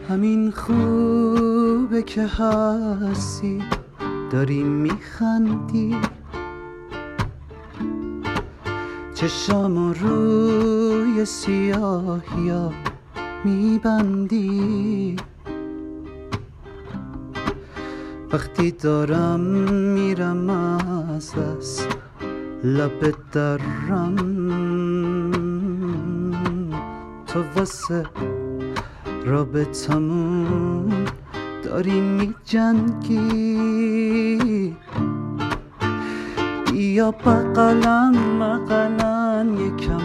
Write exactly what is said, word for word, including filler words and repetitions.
همین خوبه که هستی، داری میخندی، چشامو روی سیاهیا میبندی. وقتی دارم میرم از دست لب درم، تو واسه رابطمون داری میجنگی. بیا بقلم بقلم یکم